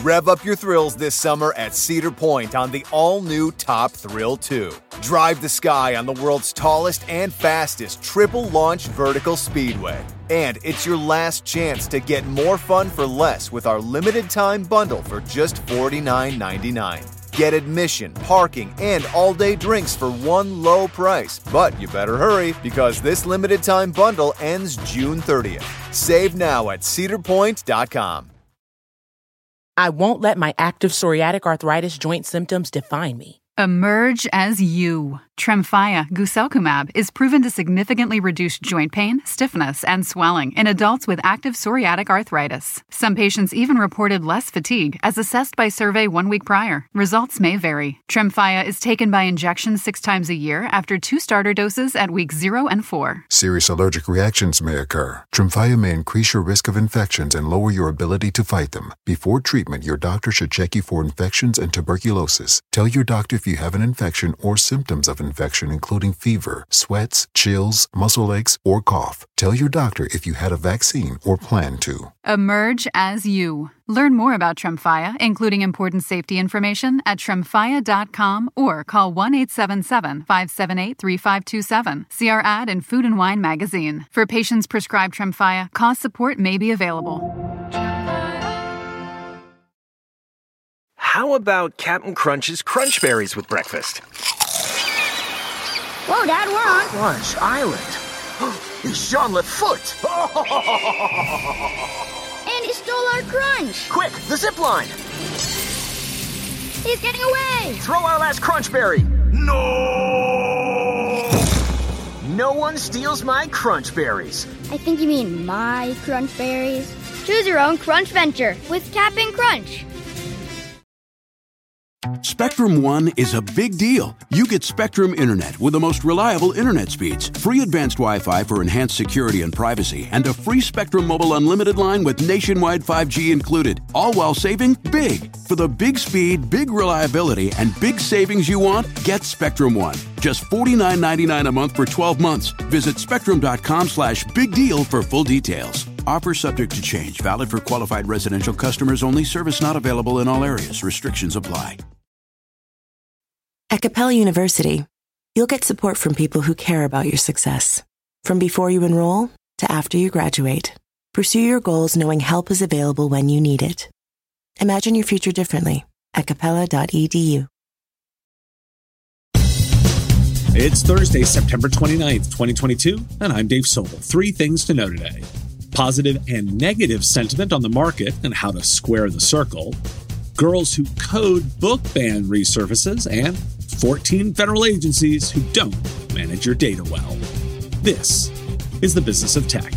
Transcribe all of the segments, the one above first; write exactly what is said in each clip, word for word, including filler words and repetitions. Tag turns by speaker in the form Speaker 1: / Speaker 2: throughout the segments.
Speaker 1: Rev up your thrills this summer at Cedar Point on the all-new Top Thrill two. Drive the sky on the world's tallest and fastest triple-launch vertical speedway. And it's your last chance to get more fun for less with our limited-time bundle for just forty-nine ninety-nine. Get admission, parking, and all-day drinks for one low price. But you better hurry, because this limited-time bundle ends June thirtieth. Save now at cedar point dot com.
Speaker 2: I won't let my active psoriatic arthritis joint symptoms define me.
Speaker 3: Emerge as you. Tremfya guselkumab is proven to significantly reduce joint pain, stiffness, and swelling in adults with active psoriatic arthritis. Some patients even reported less fatigue as assessed by survey one week prior. Results may vary. Tremfya is taken by injection six times a year after two starter doses at weeks zero and four.
Speaker 4: Serious allergic reactions may occur. Tremfya may increase your risk of infections and lower your ability to fight them. Before treatment, your doctor should check you for infections and tuberculosis. Tell your doctor if you have an infection or symptoms of infection, including fever, sweats, chills, muscle aches, or cough. Tell your doctor if you had a vaccine or plan to.
Speaker 3: Emerge as you. Learn more about Tremfya, including important safety information, at tremfya dot com or call one eight seven seven, five seven eight, three five two seven. See our ad in Food and Wine magazine. For patients prescribed Tremfya, cost support may be available.
Speaker 5: How about Captain Crunch's Crunch Berries with breakfast?
Speaker 6: Whoa, Dad, we're on
Speaker 5: Crunch Island. It's Jean Lafoote.
Speaker 6: And he stole our crunch.
Speaker 5: Quick, the zip line.
Speaker 6: He's getting away.
Speaker 5: Throw our last Crunch Berry. No! No one steals my Crunch Berries.
Speaker 6: I think you mean my Crunch Berries. Choose your own Crunch venture with Cap'n Crunch.
Speaker 7: Spectrum One is a big deal. You get Spectrum Internet with the most reliable internet speeds, free advanced Wi-Fi for enhanced security and privacy, and a free Spectrum Mobile Unlimited line with nationwide five G included, all while saving big. For the big speed, big reliability, and big savings you want, get Spectrum One. Just forty-nine ninety-nine a month for twelve months. Visit spectrum.com slash big deal for full details. Offer subject to change. Valid for qualified residential customers only. Service not available in all areas. Restrictions apply.
Speaker 8: At Capella University, you'll get support from people who care about your success. From before you enroll to after you graduate, pursue your goals knowing help is available when you need it. Imagine your future differently at capella dot e d u.
Speaker 9: It's Thursday, September twenty-ninth, twenty twenty-two, and I'm Dave Sobel. Three things to know today. Positive and negative sentiment on the market and how to square the circle. Girls who code book ban resurfaces, and fourteen federal agencies who don't manage your data well. This is the Business of Tech.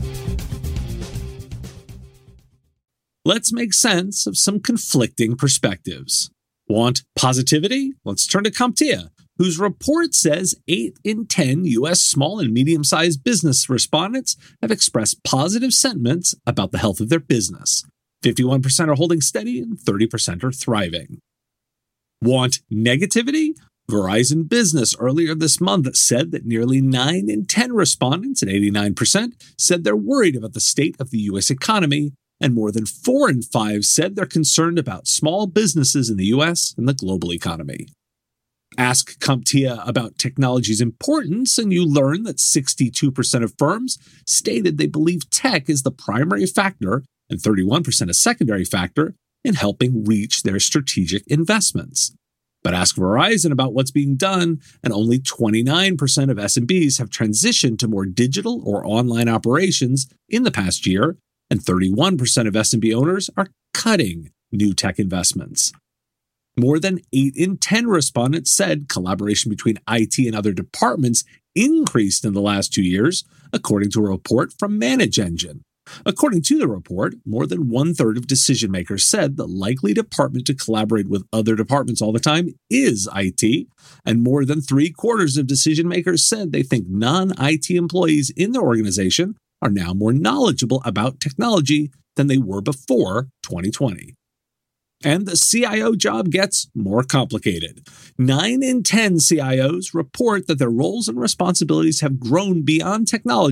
Speaker 9: Let's make sense of some conflicting perspectives. Want positivity? Let's turn to CompTIA, whose report says eight in ten U S small and medium-sized business respondents have expressed positive sentiments about the health of their business. fifty-one percent are holding steady and thirty percent are thriving. Want negativity? Verizon Business earlier this month said that nearly nine in ten respondents, at eighty-nine percent, said they're worried about the state of the U S economy, and more than four in five said they're concerned about small businesses in the U S and the global economy. Ask CompTIA about technology's importance, and you learn that sixty-two percent of firms stated they believe tech is the primary factor and thirty-one percent a secondary factor in helping reach their strategic investments. But ask Verizon about what's being done, and only twenty-nine percent of S M Bs have transitioned to more digital or online operations in the past year, and thirty-one percent of S M B owners are cutting new tech investments. More than eight in ten respondents said collaboration between I T and other departments increased in the last two years, according to a report from ManageEngine. According to the report, more than one-third of decision makers said the likely department to collaborate with other departments all the time is I T, and more than three-quarters of decision makers said they think non-I T employees in their organization are now more knowledgeable about technology than they were before twenty twenty. And the C I O job gets more complicated. Nine in ten C I Os report that their roles and responsibilities have grown beyond technology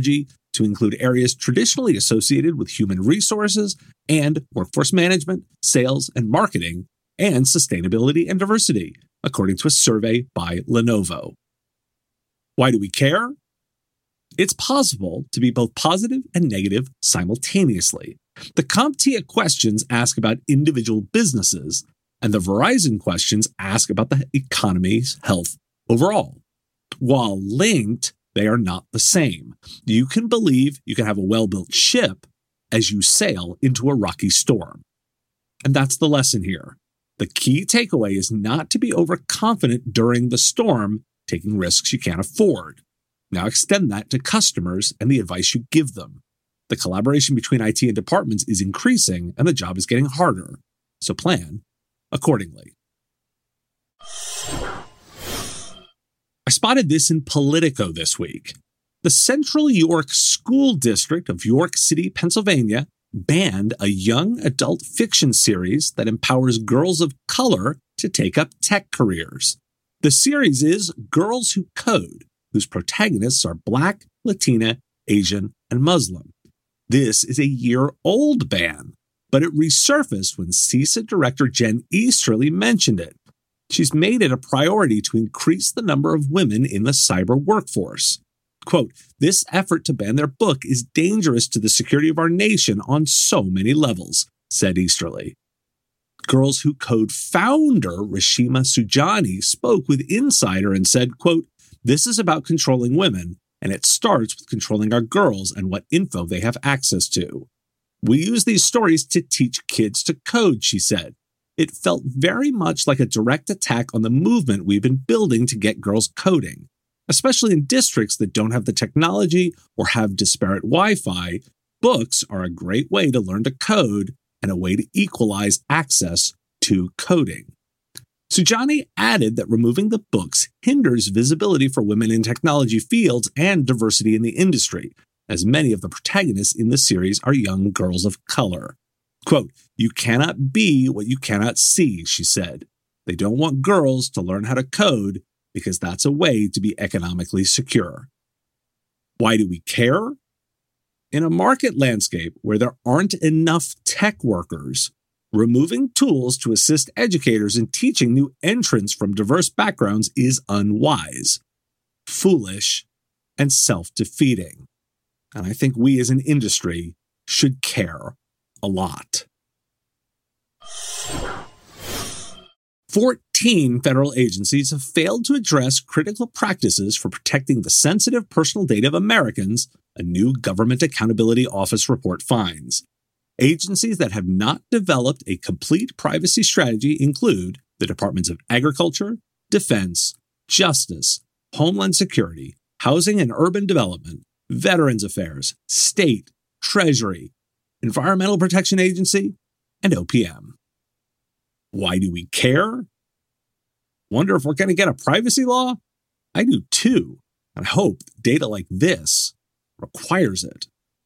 Speaker 9: to include areas traditionally associated with human resources and workforce management, sales and marketing, and sustainability and diversity, according to a survey by Lenovo. Why do we care? It's possible to be both positive and negative simultaneously. The CompTIA questions ask about individual businesses, and the Verizon questions ask about the economy's health overall. While linked, they are not the same. You can believe you can have a well-built ship as you sail into a rocky storm. And that's the lesson here. The key takeaway is not to be overconfident during the storm, taking risks you can't afford. Now extend that to customers and the advice you give them. The collaboration between I T and departments is increasing and the job is getting harder. So plan accordingly. I spotted this in Politico this week. The Central York School District of York City, Pennsylvania, banned a young adult fiction series that empowers girls of color to take up tech careers. The series is Girls Who Code, whose protagonists are Black, Latina, Asian, and Muslim. This is a year-old ban, but it resurfaced when C I S A director Jen Easterly mentioned it. She's made it a priority to increase the number of women in the cyber workforce. Quote, this effort to ban their book is dangerous to the security of our nation on so many levels, said Easterly. Girls Who Code founder Rashima Sujani spoke with Insider and said, quote, this is about controlling women, and it starts with controlling our girls and what info they have access to. We use these stories to teach kids to code, she said. It felt very much like a direct attack on the movement we've been building to get girls coding. Especially in districts that don't have the technology or have disparate Wi-Fi, books are a great way to learn to code and a way to equalize access to coding. Sujani added that removing the books hinders visibility for women in technology fields and diversity in the industry, as many of the protagonists in the series are young girls of color. Quote, you cannot be what you cannot see, she said. They don't want girls to learn how to code because that's a way to be economically secure. Why do we care? In a market landscape where there aren't enough tech workers, removing tools to assist educators in teaching new entrants from diverse backgrounds is unwise, foolish, and self-defeating. And I think we as an industry should care a lot. fourteen federal agencies have failed to address critical practices for protecting the sensitive personal data of Americans, a new Government Accountability Office report finds. Agencies that have not developed a complete privacy strategy include the Departments of Agriculture, Defense, Justice, Homeland Security, Housing and Urban Development, Veterans Affairs, State, Treasury, Environmental Protection Agency, and O P M. Why do we care? Wonder if we're going to get a privacy law? I do too, and hope data like this requires it.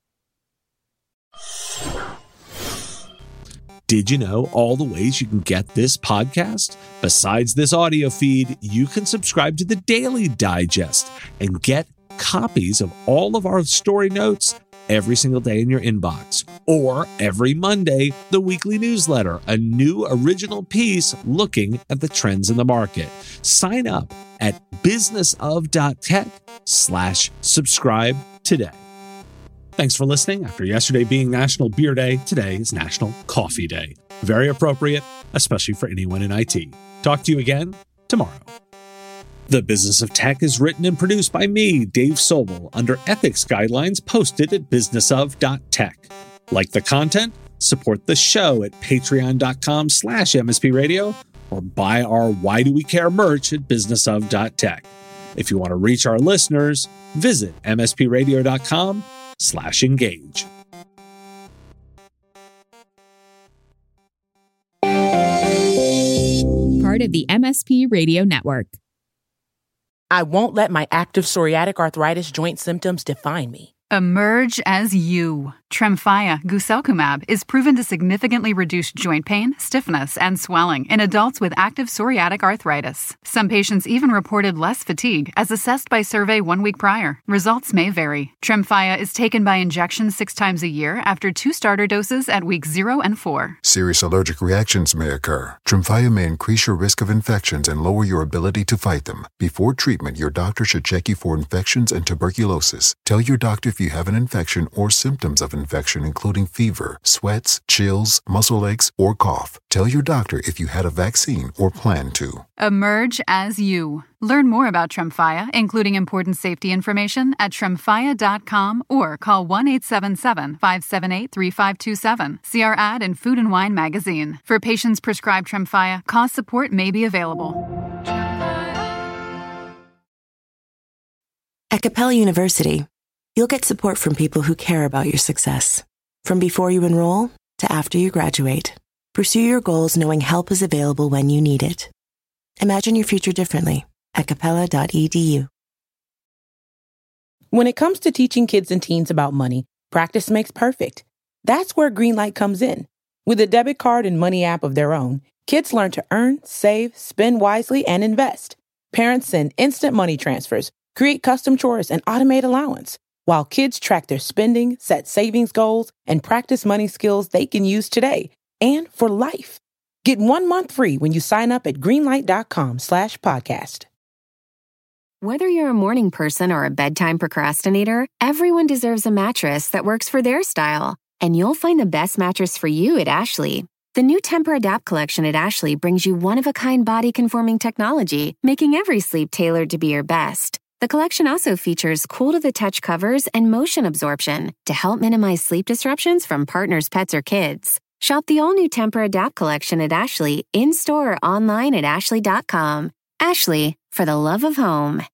Speaker 9: Did you know all the ways you can get this podcast? Besides this audio feed, you can subscribe to the Daily Digest and get copies of all of our story notes every single day in your inbox. Or every Monday, the weekly newsletter, a new original piece looking at the trends in the market. Sign up at businessof.tech slash subscribe today. Thanks for listening. After yesterday being National Beer Day, today is National Coffee Day. Very appropriate, especially for anyone in I T. Talk to you again tomorrow. The Business of Tech is written and produced by me, Dave Sobel, under ethics guidelines posted at businessof.tech. Like the content? Support the show at patreon.com slash mspradio or buy our Why Do We Care merch at businessof.tech. If you want to reach our listeners, visit mspradio.com slash engage.
Speaker 10: Part of the M S P Radio Network.
Speaker 2: I won't let my active psoriatic arthritis joint symptoms define me.
Speaker 3: Emerge as you. Tremfya guselkumab is proven to significantly reduce joint pain, stiffness, and swelling in adults with active psoriatic arthritis. Some patients even reported less fatigue as assessed by survey one week prior. Results may vary. Tremfya is taken by injection six times a year after two starter doses at weeks zero and four.
Speaker 4: Serious allergic reactions may occur. Tremfya may increase your risk of infections and lower your ability to fight them. Before treatment, your doctor should check you for infections and tuberculosis. Tell your doctor if you have an infection or symptoms of infection, including fever, sweats, chills, muscle aches, or cough. Tell your doctor if you had a vaccine or plan to.
Speaker 3: Emerge as you. Learn more about Tremfya, including important safety information, at tremfya dot com or call one eight seven seven, five seven eight, three five two seven. See our ad in Food and Wine magazine. For patients prescribed Tremfya, cost support may be available.
Speaker 8: At Capella University, you'll get support from people who care about your success. From before you enroll to after you graduate, pursue your goals knowing help is available when you need it. Imagine your future differently at capella dot e d u.
Speaker 2: When it comes to teaching kids and teens about money, practice makes perfect. That's where Greenlight comes in. With a debit card and money app of their own, kids learn to earn, save, spend wisely, and invest. Parents send instant money transfers, create custom chores, and automate allowance, while kids track their spending, set savings goals, and practice money skills they can use today and for life. Get one month free when you sign up at greenlight dot com slash podcast.
Speaker 11: Whether you're a morning person or a bedtime procrastinator, everyone deserves a mattress that works for their style. And you'll find the best mattress for you at Ashley. The new Tempur-Adapt collection at Ashley brings you one-of-a-kind body-conforming technology, making every sleep tailored to be your best. The collection also features cool-to-the-touch covers and motion absorption to help minimize sleep disruptions from partners, pets, or kids. Shop the all-new Tempur-Adapt collection at Ashley, in-store or online at ashley dot com. Ashley, for the love of home.